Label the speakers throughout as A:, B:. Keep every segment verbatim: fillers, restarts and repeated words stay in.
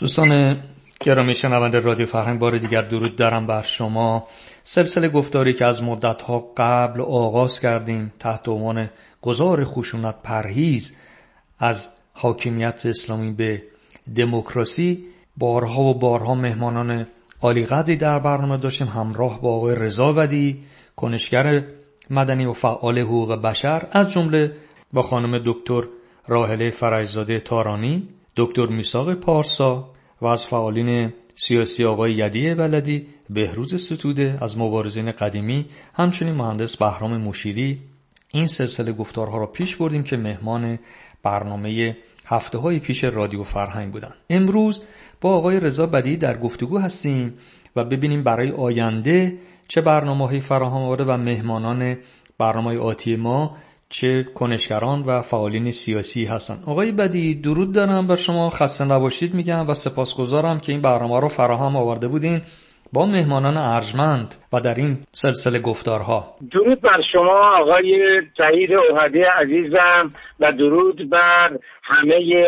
A: دوستان گرامی شنونده رادیو فرهنگ، بار دیگر درود دارم بر شما. سلسله گفتاری که از مدت‌ها قبل آغاز کردیم تحت عنوان گذار خشونت، پرهیز از حاکمیت اسلامی به دموکراسی، بارها و بارها مهمانان عالی قدری در برنامه داشتیم، همراه با آقای رضا بدیعی، کنشگر مدنی و فعال حقوق بشر، از جمله با خانم دکتر راحله فرجزاده تارانی، دکتر میثاق پارسا و از فعالین سیاسی آقای یدی بلدی، بهروز ستوده از مبارزین قدیمی، همچنین مهندس بهرام مشیری. این سلسله گفتارها را پیش بردیم که مهمان برنامه هفته های پیش رادیو فرهنگ بودن. امروز با آقای رضا بدیعی در گفتگو هستیم و ببینیم برای آینده چه برنامه‌هایی فراهم آورده و مهمانان برنامه آتی ما چه کنشگران و فعالین سیاسی هستن. آقای بدیعی درود دارم بر شما، خسته نباشید میگم و سپاسگزارم که این برنامه رو فراهم آورده بودین با مهمانان ارجمند و در این سلسله گفتارها.
B: درود بر شما آقای سعید اوحدی عزیزم و درود بر همه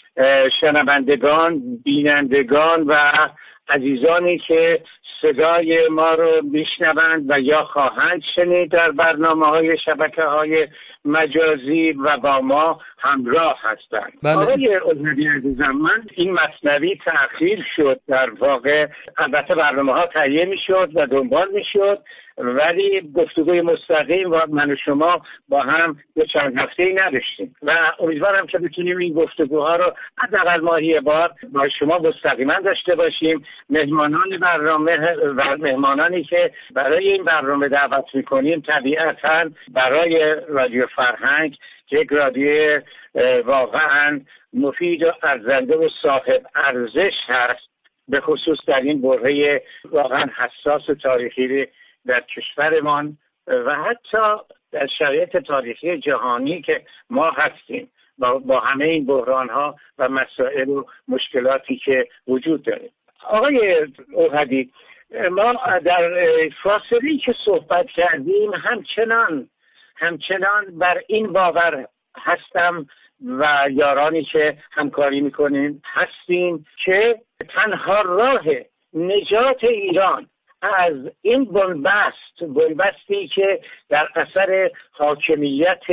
B: شنوندگان، بینندگان و عزیزانی که صدای ما رو میشنوند و یا خواهند شنید در برنامه‌های شبکه‌های مجازی و با ما همراه هستند.
A: بله.
B: آقای اوحدی عزیزم، من این مثنوی تأخیر شد، در واقع البته برنامه‌ها تهیه می‌شد و دنبال می‌شد، ولی گفتگوی مستقیم و من و شما با هم به چند هفته‌ای نداشتیم و امیدوارم که بتونیم این گفتگوها رو حداقل ماهی بار با شما مستقیما داشته باشیم. مهمانان برنامه و مهمانانی که برای این برنامه دعوت می‌کنیم طبیعتاً برای رادیو فرهنگ که یک رادیو واقعاً مفید و ارزنده و صاحب ارزش هست، به خصوص در این بره واقعاً حساس و تاریخی در کشورمان و حتی در شرایط تاریخی جهانی که ما هستیم با, با همه این بحران‌ها و مسائل و مشکلاتی که وجود داره. آقای اوحدی، ما در فاصله‌ای که صحبت کردیم همچنان همچنان بر این باور هستم و یارانی که همکاری میکنیم هستیم که تنها راه نجات ایران از این بنبست بنبستی که در اثر حاکمیت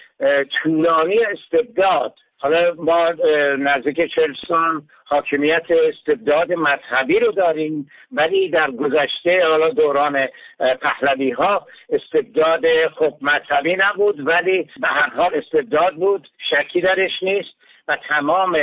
B: طولانی استبداد، حالا ما نزدیک چهل سال حاکمیت استبداد مذهبی رو داریم، ولی در گذشته حالا دوران پهلوی ها استبداد خب مذهبی نبود ولی به هر حال استبداد بود، شکی درش نیست و تمام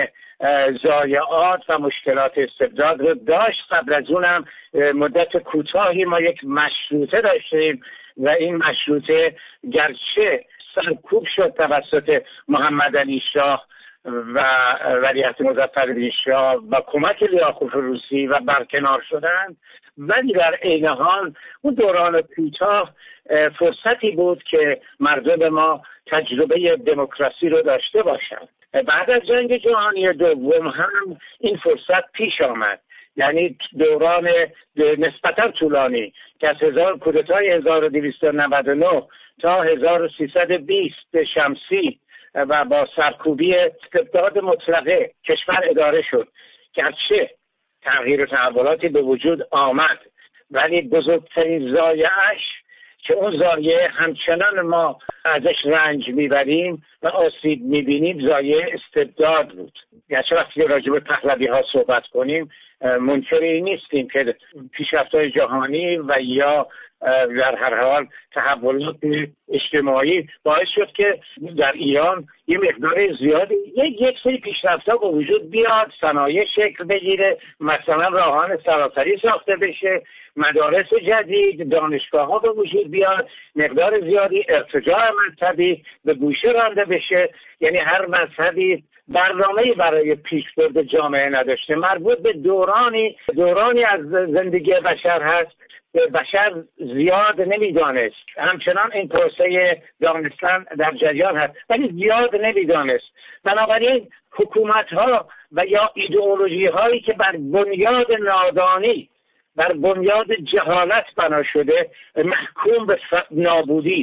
B: ضایعات و مشکلات استبداد رو داشت. قبل از اونم مدت کوتاهی ما یک مشروطه داشتیم و این مشروطه گرچه سرکوب شد توسط محمد علی شاه و ولیعهد مظفرالدین شاه و کمک لیاخوف روسی و برکنار شدند، ولی در عین حال اون دوران کوتاه فرصتی بود که مردم ما تجربه دموکراسی رو داشته باشند. بعد از جنگ جهانی دوم هم این فرصت پیش آمد، یعنی دوران نسبتا طولانی که از هزار کودتای هزار و دویست و نود و نه تا هزار و سیصد و بیست شمسی و با سرکوبی استبداد مطلقه کشور اداره شد. گرچه تغییر و تحولاتی به وجود آمد ولی بزرگترین ضایعه‌اش که اون ضایعه همچنان ما ازش رنج میبریم و آسیب میبینیم ضایعه استبداد بود. گرچه وقتی راجع به پهلوی ها صحبت کنیم منکری نیستیم که پیشرفت‌های جهانی و یا در هر حال تحولات اجتماعی باعث شد که در ایران یه مقدار زیادی یک یک سری پیشرفت‌ها به وجود بیاد، صنایع شکل بگیره، مثلا راهان سراسری ساخته بشه، مدارس جدید، دانشگاه‌ها به وجود بیاد، مقدار زیادی ارتجاع مذهبی به گوشه رانده بشه. یعنی هر مذهبی برنامه‌ای برای پیشبرد جامعه نداشته. مربوط به دورانی دورانی از زندگی بشر هست بشر زیاد نمیدانست، همچنان این پروسه دانستن در جریان هست ولی زیاد نمیدانست. بنابراین حکومت ها و یا ایدئولوژی هایی که بر بنیاد نادانی، بر بنیاد جهالت بنا شده محکوم به نابودی است.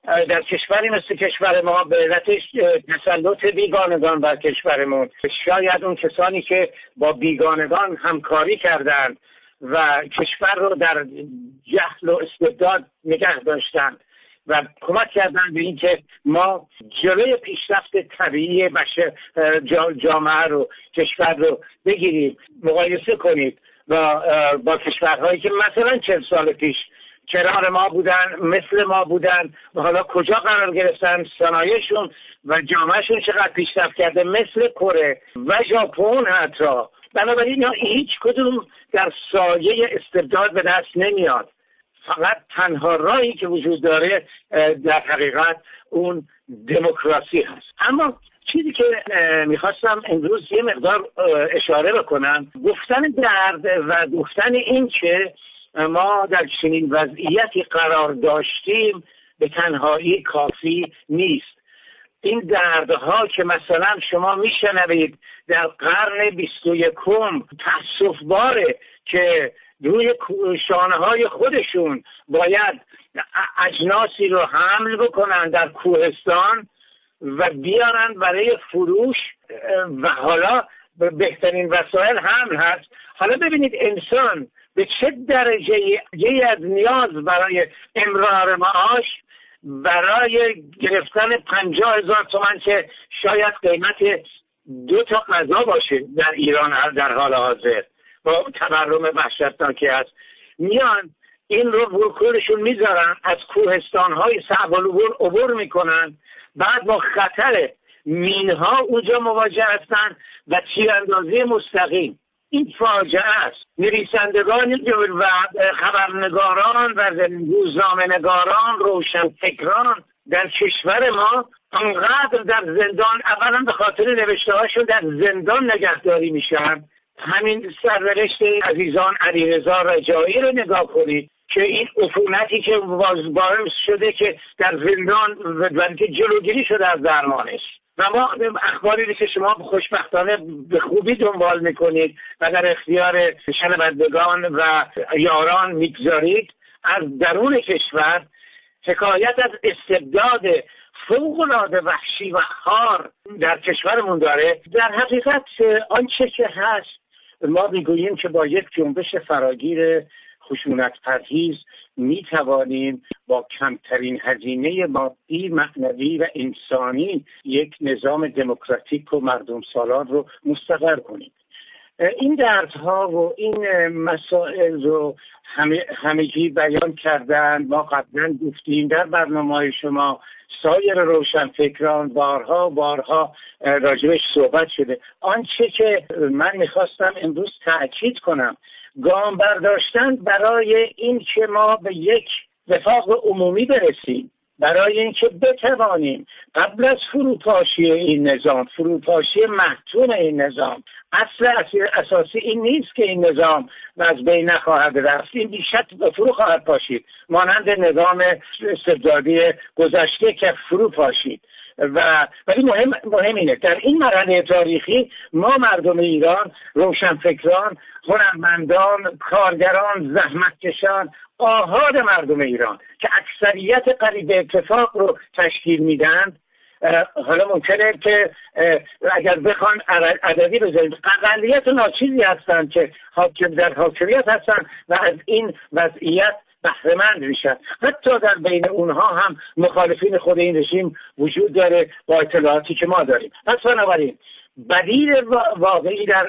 B: در کشوری مثل کشور ما به علت تسلط بیگانگان بر کشورمون، شاید اون کسانی که با بیگانگان همکاری کردند و کشور رو در جهل و استبداد نگه داشتند و کمک کردن به این که ما جلوی پیشرفت طبیعی بشر جامعه رو، کشور رو بگیریم. مقایسه کنید با با کشورهایی که مثلا چهل سال پیش کنار ما بودن، مثل ما بودن و حالا کجا قرار گرفتن، صنایعشون و جامعهشون چقدر پیشرفت کرده، مثل کره و ژاپن حتی. بنابراین هیچ کدوم در سایه استبداد به دست نمیاد. فقط تنها راهی که وجود داره در حقیقت اون دموکراسی هست. اما چیزی که میخواستم امروز یه مقدار اشاره بکنم، گفتن درد و گفتن این که ما در چنین وضعیتی قرار داشتیم به تنهایی کافی نیست. این دردها که مثلا شما میشنوید در قرن بیست و یکم تأسف باره که روی شانه های خودشون باید اجناسی رو حمل بکنن در کوهستان و بیارن برای فروش و حالا بهترین وسایل حمل هست. حالا ببینید انسان به چه درجه یه از نیاز برای امرار معاش، برای گرفتن پنجاه هزار تومن که شاید قیمت دو تا غذا باشه در ایران در حال حاضر با تورم وحشتناکی هست، میان این رو ورکولشون میذارن، از کوهستان‌های صعب العبور عبور میکنن، بعد با خطر مینها اونجا مواجه هستن و تیراندازی مستقیم. این فاجعه است. نویسندگان و خبرنگاران و روزنامه‌نگاران، روشنفکران در کشور ما انقدر در زندان، اولا به خاطر نوشته‌هاشون در زندان نگهداری میشن. همین سرنوشت عزیزان علیرضا رجایی رو نگاه کنید که این عفونتی که باعث شده که در زندان و که جلوگیری شده از درمانش. و ما اخباری که شما خوشبختانه به خوبی دنبال میکنید و در اختیار شنوندگان و یاران میگذارید، از درون کشور حکایت از استبداد فوق‌العاده وحشی و خار در کشورمون داره. در حقیقت آنچه که هست، ما میگوییم که با یک جنبش فراگیر خشونت پرهیز می توانیم با کمترین هزینه مادی، معنوی و انسانی یک نظام دموکراتیک و مردم سالار رو مستقر کنیم. این دردها و این مسائل رو همه همگی بیان کردن. ما قبلا گفتیم در برنامه شما، سایر روشنفکران بارها بارها راجبش صحبت شده. آنچه که من میخواستم امروز تأکید کنم، گام برداشتن برای این که ما به یک وفاق عمومی برسیم، برای اینکه بتوانیم قبل از فروپاشی این نظام، فروپاشی محتوم این نظام، اصل اساسی این نیست که این نظام از بین نخواهد رفت، این بیشتر فرو خواهد پاشید، مانند نظام استبدادی گذشته که فرو پاشید. و ولی مهم مهم اینه در این مرحله تاریخی ما مردم ایران، روشنفکران، هنرمندان، کارگران، زحمتکشان، آحاد مردم ایران که اکثریت قریب اتفاق رو تشکیل میدن، حالا ممکنه که اگر بخوان عددی بذاریم اقلیت ناچیزی هستن که حاکم در حاکمیت هستن و از این وضعیت بهره‌مند میشن. حتی در بین اونها هم مخالفین خود این رژیم وجود داره با اطلاعاتی که ما داریم. پس بنابراین بدیل واقعی در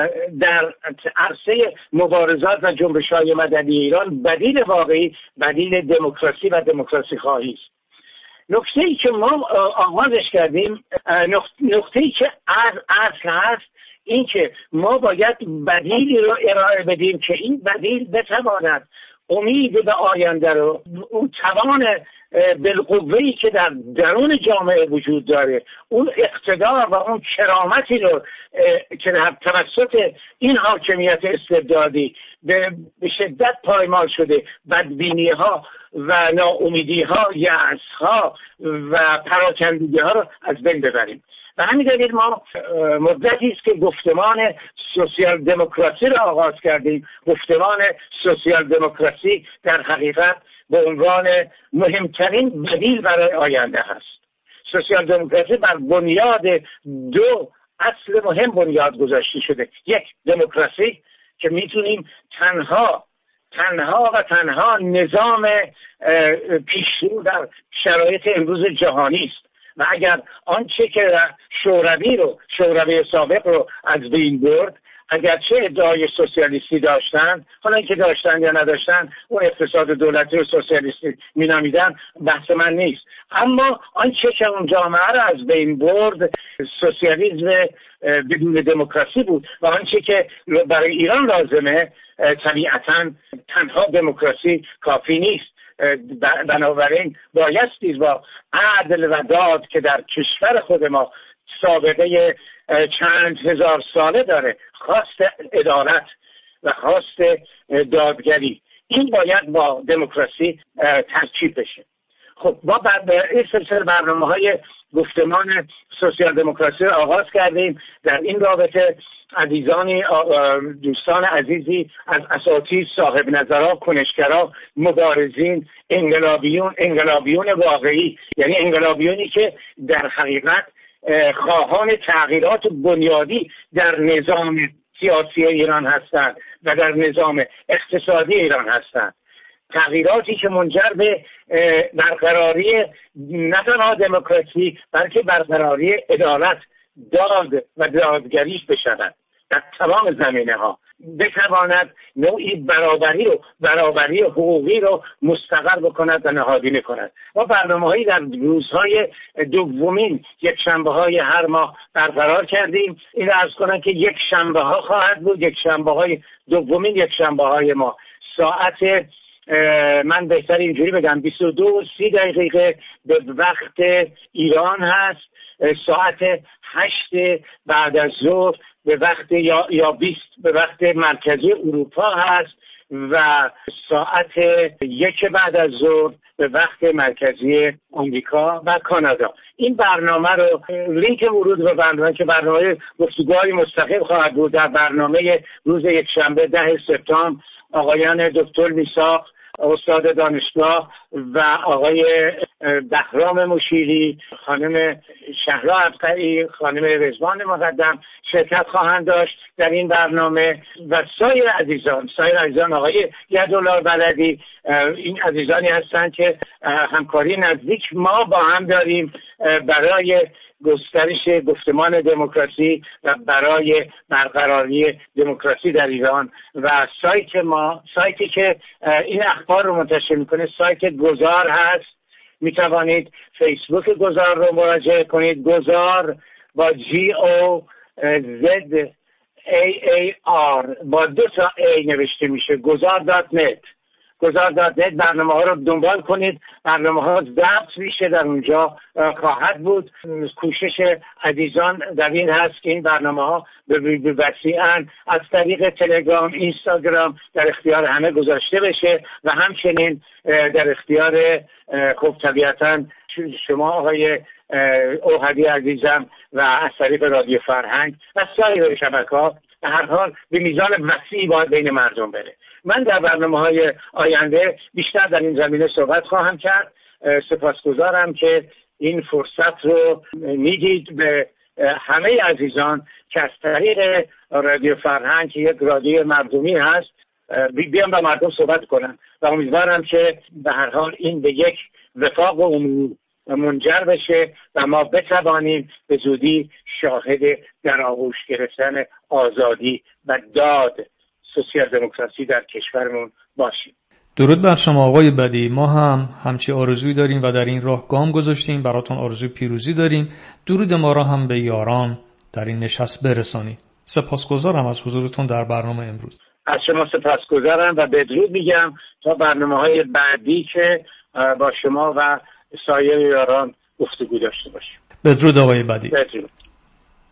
B: در عرصه مبارزات و جنبش‌های مدنی ایران، بدیل واقعی بدیل دموکراسی و دموکراسی خواهی است. نکته‌ای که ما آغازش کردیم، نکته‌ای که اصل هست این که ما باید بدیلی رو ارائه بدیم که این بدیل بتواند امید به آینده رو، اون توان بالقوه‌ای که در درون جامعه وجود داره، اون اقتدار و اون کرامتی رو که در توسط این حاکمیت استبدادی به شدت پایمال شده، بدبینی‌ها و ناامیدی‌ها، یأس‌ها و پراکندگی‌ها رو از بین ببریم. و همین دلیل ما مدتی است که گفتمان سوسیال دموکراسی را آغاز کردیم. گفتمان سوسیال دموکراسی در حقیقت به عنوان مهمترین بدیل برای آینده هست. سوسیال دموکراسی بر بنیاد دو اصل مهم بنیاد گذاشته شده. یک، دموکراسی که میتونیم تنها تنها و تنها نظام پیشرو در شرایط امروز جهانی است و اگر آنچه که شوروی رو شوروی سابق رو از بین برد، اگرچه ادعای سوسیالیستی داشتن، حالا اینکه داشتن یا نداشتن اون اقتصاد دولتی و سوسیالیستی مینامیدن بحث من نیست، اما آنچه که اون جامعه رو از بین برد سوسیالیسم بدون دموکراسی بود و آنچه که برای ایران لازمه طبیعتاً تنها دموکراسی کافی نیست. بنابراین بایستی با عدل و داد که در کشور خود ما سابقه چند هزار ساله داره، خواست عدالت و خواست دادگری، این باید با دموکراسی ترکیب بشه. خب ما بعد این سلسله برنامه‌های گفتمان سوسیال دموکراسی رو آغاز کردیم. در این رابطه عزیزانی دوستان عزیزی از اساتید، صاحب نظرها، کنشگرها، مبارزین، انقلابیون انقلابیون واقعی، یعنی انقلابیونی که در حقیقت خواهان تغییرات بنیادی در نظام سیاسی ایران هستند و در نظام اقتصادی ایران هستند، تغییراتی که منجر به برقراری نه تنها دموکراسی بلکه برقراری عدالت، داد و دادگری بشود در تمام زمینه ها، بتواند نوعی برابری رو برابری حقوقی رو مستقر بکند و نهادینه کند. ما برنامه‌هایی در روزهای دومین یک شنبه های هر ماه برقرار کردیم. این رو عرض کنم که یک شنبه ها خواهد بود، یک شنبه های دومین یک شنبه های ما ساعت من بهتر اینجوری بگم بیست و دو و سی دقیقه به وقت ایران هست، ساعت هشت بعد از ظهر به وقت یا یا بیست به وقت مرکزی اروپا هست و ساعت یک بعد از ظهر به وقت مرکزی آمریکا و کانادا. این برنامه رو لینک ورود به برنامه که برنامه گفتگوهای مستقیم خواهد بود در برنامه روز یکشنبه ده سپتامبر آقایان دکتر میثاق استاد دانشگاه و آقای بهرام مشیری، خانم شهلا ابقعی، خانم رضوان مقدم شرکت خواهند داشت در این برنامه و سایر عزیزان سایر عزیزان آقای یدالله بلدی. این عزیزانی هستند که همکاری نزدیک ما با هم داریم برای گسترش گفتمان دموکراسی و برای برقراری دموکراسی در ایران. و سایت ما، سایتی که این اخبار رو منتشر میکنه، سایت گذار هست. میتوانید فیسبوک گذار رو مراجعه کنید. گذار با جی او زد ای ای آر با دو تا ای نوشته میشه، گذار دات نت. گذار دات نت برنامه ها رو دنبال کنید. برنامه ها ضبط میشه، در اونجا خواهد بود. کوشش عزیزان در این هست که این برنامه ها به وسیعاً از طریق تلگرام، اینستاگرام در اختیار همه گذاشته بشه و همچنین در اختیار خب طبیعتاً شما آقای اوحدی عزیزم و از طریق رادیو فرهنگ و سایر شبکه‌ها به هر حال به میزان وسیعی باید بین مردم بره. من در برنامه‌های آینده بیشتر در این زمینه صحبت خواهم کرد. سپاسگزارم که این فرصت رو میدید به همه عزیزان که از طریق رادیو فرهنگ که یک رادیو مردمی هست بیام با مردم صحبت کنم و امیدوارم که به هر حال این به یک وفاق و امور منجر بشه و ما بتوانیم به زودی شاهد در آغوش گرفتن آزادی و داد سوسیال دموکراسی در کشورمون باشیم.
A: درود بر شما آقای بدی. ما هم همچی آرزویی داریم و در این راه گام گذاشتیم. براتون آرزوی پیروزی داریم. درود ما را هم به یاران در این نشست برسانید. سپاسگزارم از حضورتون در برنامه امروز.
B: از شما سپاسگزارم و بدرود میگم تا برنامه‌های بعدی که با شما و سایر یاران گفتگو داشته باشیم.
A: بدرود آقای بدی.
B: بدرود.